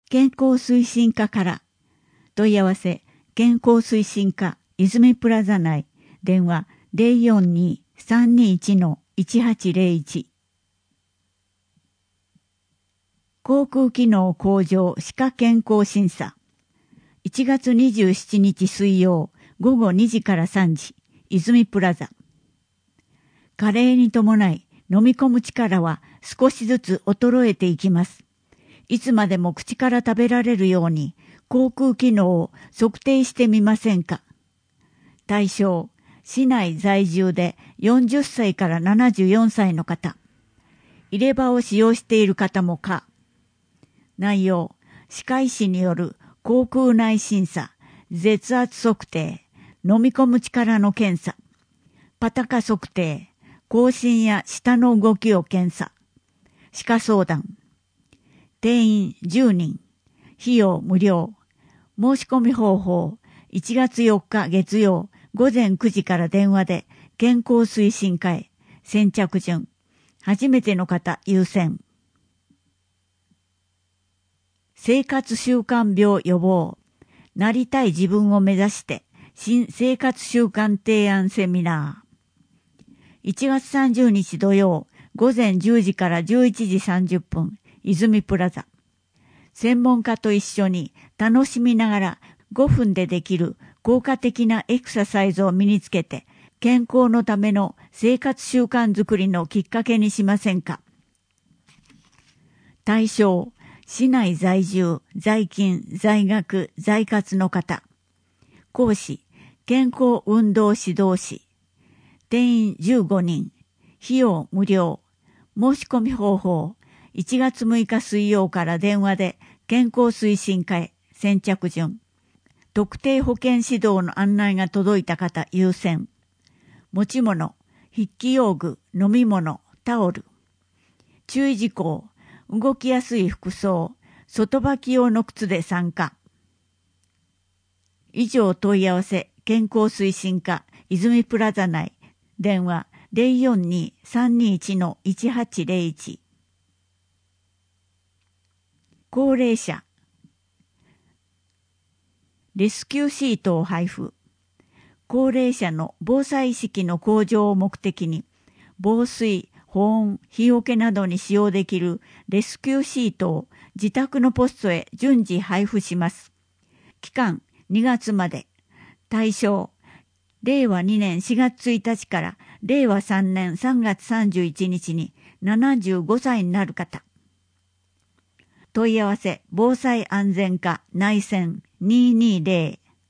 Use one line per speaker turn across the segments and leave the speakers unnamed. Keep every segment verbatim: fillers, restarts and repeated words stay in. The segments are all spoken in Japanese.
健康推進課から。問い合わせ、健康推進課泉プラザ内、電話 ゼロよんにーさんにいちのいちはちゼロいち。口腔機能向上歯科健康審査。いちがつにじゅうしちにち水曜ごごにじからさんじ、泉プラザ。加齢に伴い飲み込む力は少しずつ衰えていきます。いつまでも口から食べられるように口腔機能を測定してみませんか。対象、市内在住でよんじゅっさいからななじゅうよんさいの方。入れ歯を使用している方も可。内容、歯科医師による口腔内審査、舌圧測定、飲み込む力の検査、パタカ測定、口唇や舌の動きを検査、歯科相談。定員じゅうにん、費用無料。申し込み方法、いちがつよっか月曜ごぜんくじから電話で健康推進課へ。先着順。初めての方優先。生活習慣病予防。なりたい自分を目指して新生活習慣提案セミナー。いちがつさんじゅうにち土曜ごぜんじゅうじからじゅういちじさんじゅっぷん、泉プラザ。専門家と一緒に楽しみながらごふんでできる効果的なエクササイズを身につけて健康のための生活習慣づくりのきっかけにしませんか。対象、市内在住、在勤、在学、在活の方。講師、健康運動指導士。定員じゅうごにん。費用無料。申し込み方法、いちがつむいか水曜から電話で健康推進課へ。先着順。特定保健指導の案内が届いた方優先。持ち物、筆記用具、飲み物、タオル。注意事項、動きやすい服装、外履き用の靴で参加。以上問い合わせ、健康推進課、泉プラザ内、電話 ゼロよんにーさんにいちのいちはちゼロいち。高齢者、レスキューシートを配布。高齢者の防災意識の向上を目的に、防水、保温、日よけなどに使用できるレスキューシートを自宅のポストへ順次配布します。期間にがつまで。対象、れいわにねんしがつついたちかられいわさんねんさんがつさんじゅういちにちにななじゅうごさいになる方。問い合わせ、防災安全課内線にーにーぜろ。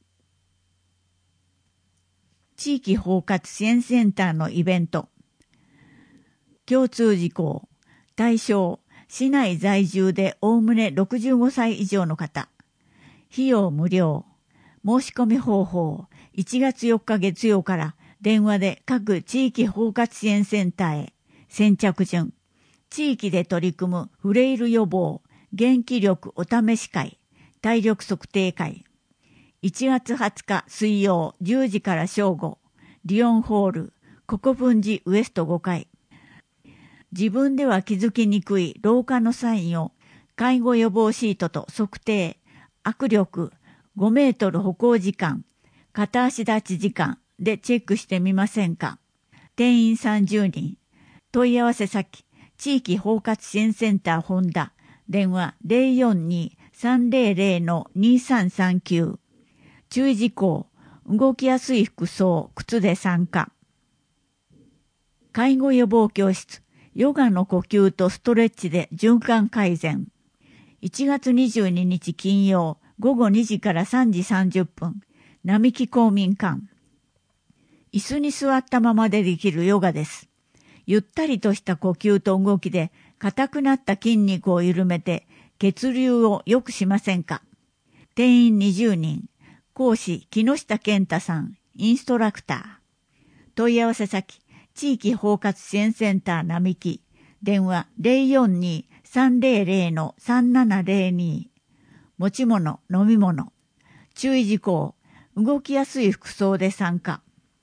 地域包括支援センターのイベント。共通事項。対象、市内在住でおおむねろくじゅうごさい以上の方。費用無料。申し込み方法、いちがつよっか月曜から電話で各地域包括支援センターへ。先着順。地域で取り組むフレイル予防、元気力お試し会、体力測定会。いちがつはつか水曜じゅうじから正午、リオンホール、国分寺ウエストごかい。自分では気づきにくい老化のサインを介護予防シートと測定、握力、ごメートル歩行時間、片足立ち時間でチェックしてみませんか。定員さんじゅうにん。問い合わせ先、地域包括支援センター本田、電話 ゼロよんにーさんぜろぜろのにさんさんきゅう。注意事項、動きやすい服装、靴で参加。介護予防教室、ヨガの呼吸とストレッチで循環改善。いちがつにじゅうににち金曜、ごごにじからさんじさんじゅっぷん、並木公民館。椅子に座ったままでできるヨガです。ゆったりとした呼吸と動きで、硬くなった筋肉を緩めて、血流を良くしませんか。定員にじゅうにん。講師、木下健太さん、インストラクター。問い合わせ先、地域包括支援センター並木、電話 ゼロよんにーさんぜろぜろのさんななぜろに。持ち物、飲み物。注意事項、動きやすい服装で参加。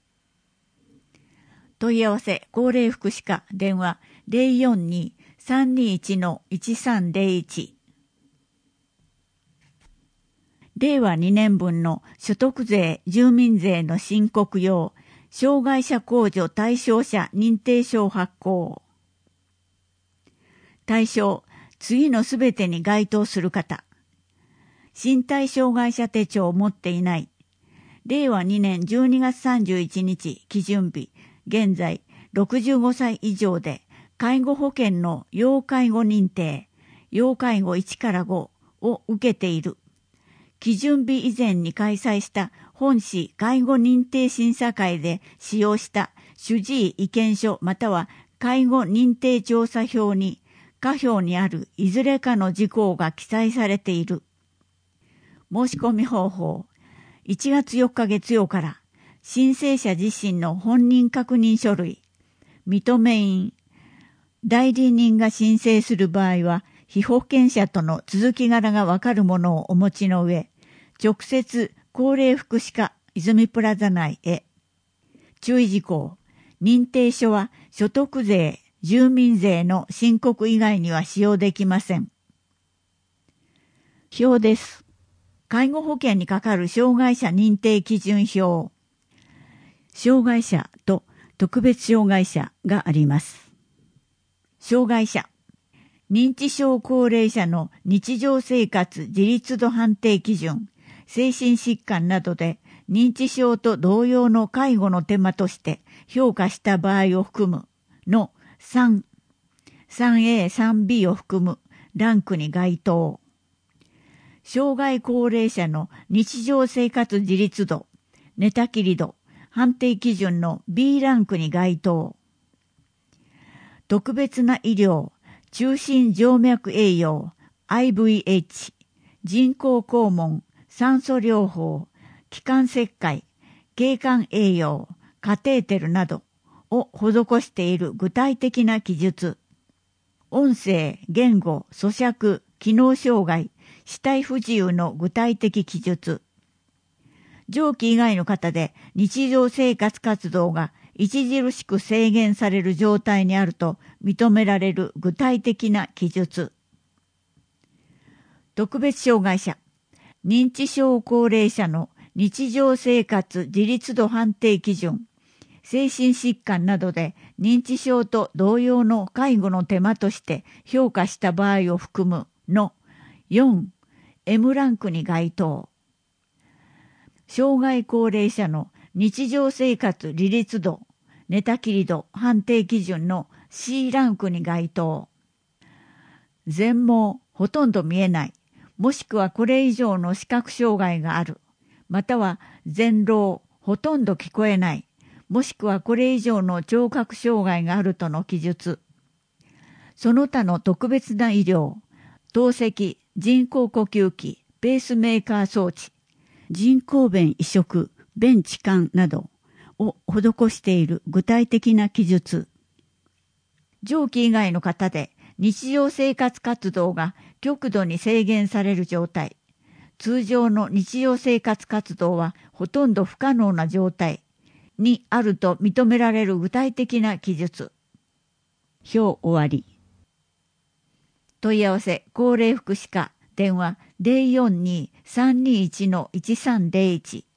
問い合わせ、高齢福祉課、電話 ゼロよんにーさんにいちのいちさんぜろいち。 れいわにねんぶんの所得税、住民税の申告用、障害者控除対象者認定証発行。対象、次のすべてに該当する方。身体障害者手帳を持っていない。れいわにねんじゅうにがつさんじゅういちにち基準日、現在ろくじゅうごさい以上で介護保険の要介護認定、要介護いちからごを受けている。基準日以前に開催した本市介護認定審査会で使用した主治医意見書または介護認定調査票に下表にあるいずれかの事項が記載されている。申し込み方法。いちがつよっか月曜から申請者自身の本人確認書類、認め印、代理人が申請する場合は被保険者との続き柄がわかるものをお持ちの上、直接高齢福祉課泉プラザ内へ。注意事項。認定書は所得税、住民税の申告以外には使用できません。表です。介護保険にかかる障害者認定基準表。障害者と特別障害者があります。障害者。認知症高齢者の日常生活自立度判定基準、精神疾患などで認知症と同様の介護の手間として評価した場合を含むのさん、さんエー、さんビー を含むランクに該当。障害高齢者の日常生活自立度、寝たきり度、判定基準の ビー ランクに該当。特別な医療、中心静脈栄養、アイブイエイチ、人工肛門、酸素療法、気管切開、経管栄養、カテーテルなどを施している具体的な記述。音声、言語、咀嚼、機能障害、肢体不自由の具体的記述。上記以外の方で日常生活活動が著しく制限される状態にあると認められる具体的な記述。特別障害者、認知症高齢者の日常生活自立度判定基準、精神疾患などで認知症と同様の介護の手間として評価した場合を含むのよん、エム ランクに該当。障害高齢者の日常生活自立度、寝たきり度判定基準の シー ランクに該当。全盲、ほとんど見えない、もしくはこれ以上の視覚障害がある、または全盲、ほとんど聞こえない、もしくはこれ以上の聴覚障害があるとの記述。その他の特別な医療、透析、人工呼吸器、ペースメーカー装置、人工弁移植、弁置換などを施している具体的な記述。上記以外の方で日常生活活動が極度に制限される状態、通常の日常生活活動はほとんど不可能な状態にあると認められる具体的な記述。表終わり。問い合わせ高齢福祉課電話 ゼロよんにーさんにーいちのいちさんゼロいち。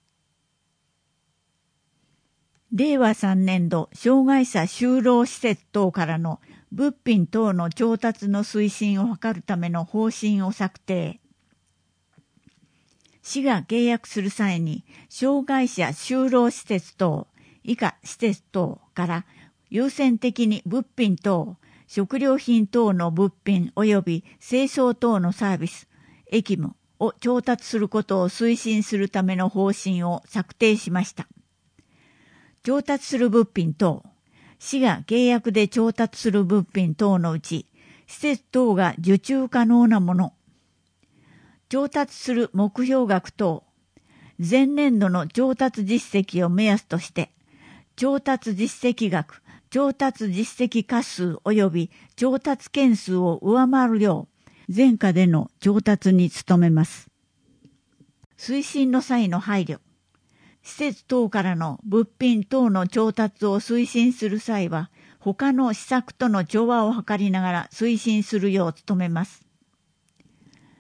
れいわさんねんど障害者就労施設等からの物品等の調達の推進を図るための方針を策定。市が契約する際に障害者就労施設等以下施設等から優先的に物品等、食料品等の物品及び清掃等のサービス、役務を調達することを推進するための方針を策定しました。調達する物品等、市が契約で調達する物品等のうち、施設等が受注可能なもの、調達する目標額等、前年度の調達実績を目安として、調達実績額、調達実績過数及び調達件数を上回るよう、前科での調達に努めます。推進の際の配慮。施設等からの物品等の調達を推進する際は、他の施策との調和を図りながら推進するよう努めます。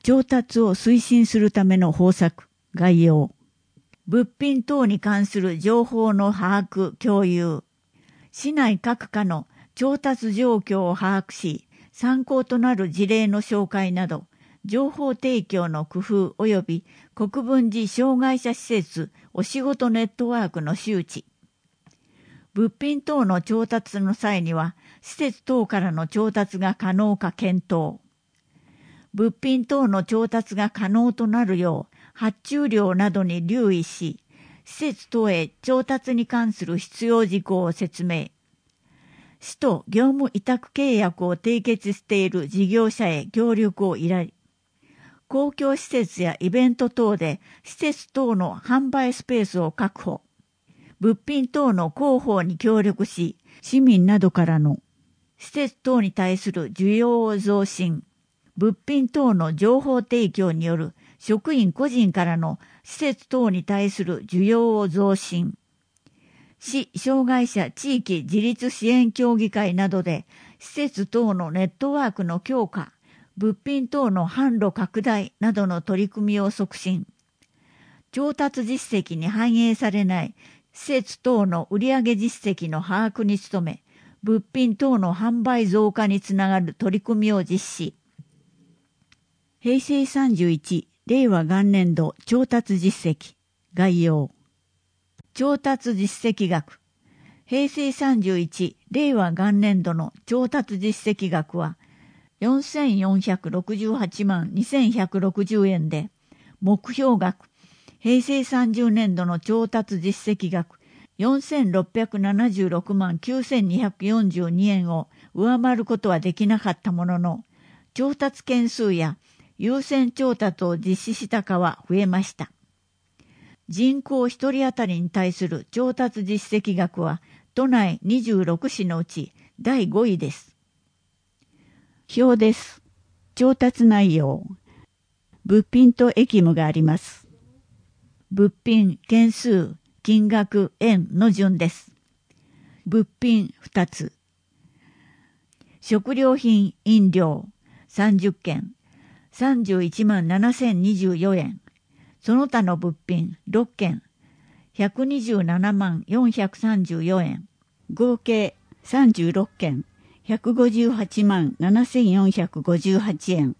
調達を推進するための方策、概要。物品等に関する情報の把握、共有。市内各課の調達状況を把握し、参考となる事例の紹介など、情報提供の工夫及び国分寺障害者施設お仕事ネットワークの周知。物品等の調達の際には、施設等からの調達が可能か検討。物品等の調達が可能となるよう、発注量などに留意し、施設等へ調達に関する必要事項を説明。市と業務委託契約を締結している事業者へ協力を依頼。公共施設やイベント等で施設等の販売スペースを確保。物品等の広報に協力し、市民などからの施設等に対する需要を増進。物品等の情報提供による職員個人からの施設等に対する需要を増進。市障害者地域自立支援協議会などで施設等のネットワークの強化、物品等の販路拡大などの取り組みを促進。調達実績に反映されない施設等の売上実績の把握に努め、物品等の販売増加につながる取り組みを実施。へいせいさんじゅういち令和元年度調達実績概要。調達実績額。へいせいさんじゅういち令和元年度の調達実績額はよんせんよんひゃくろくじゅうはちまんにせんひゃくろくじゅうえんで、目標額。へいせいさんじゅう年度の調達実績額よんせんろっぴゃくななじゅうろくまんきゅうせんにひゃくよんじゅうにえんを上回ることはできなかったものの、調達件数や優先調達を実施したかは増えました。人口ひとり当たりに対する調達実績額は都内にじゅうろく市のうちだいごいです。表です。調達内容。物品と役務があります。物品、件数、金額、円の順です。物品ふたつ。食料品、飲料さんじゅっけん、さんじゅういちまんななせんにじゅうよえん。その他の物品ろっけん、ひゃくにじゅうななまんよんひゃくさんじゅうよえん。合計さんじゅうろっけん、ひゃくごじゅうはちまんななせんよんひゃくごじゅうはちえん。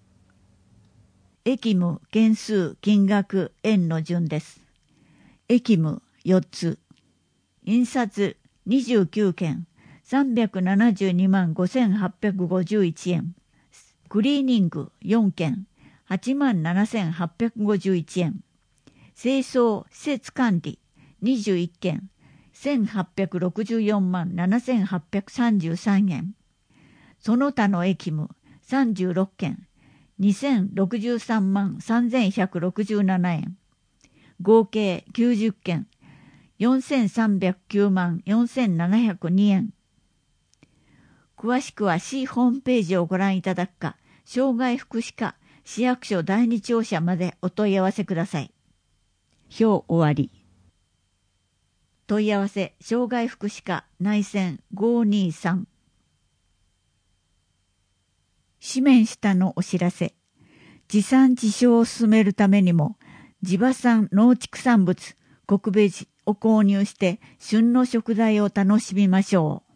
役務、件数、金額、円の順です。役務よっつ。印刷にじゅうきゅうけん、さんびゃくななじゅうにまんごせんはっぴゃくごじゅういちえん。クリーニングよんけん、はちまんななせんはっぴゃくごじゅういちえん。清掃、施設管理にじゅういっけん、せんはっぴゃくろくじゅうよんまんななせんはっぴゃくさんじゅうさんえん。その他の役務さんじゅうろっけん、にせんろくじゅうさんまんさんぜんひゃくろくじゅうななえん。合計きゅうじゅっけん、よんせんさんびゃくきゅうまんよんせんななひゃくにえん。詳しくは市ホームページをご覧いただくか、障害福祉課市役所第二庁舎までお問い合わせください。表終わり。問い合わせ障害福祉課内線ごにさん。紙面下のお知らせ。地産地消を進めるためにも、地場産農畜産物、国ベジを購入して旬の食材を楽しみましょう。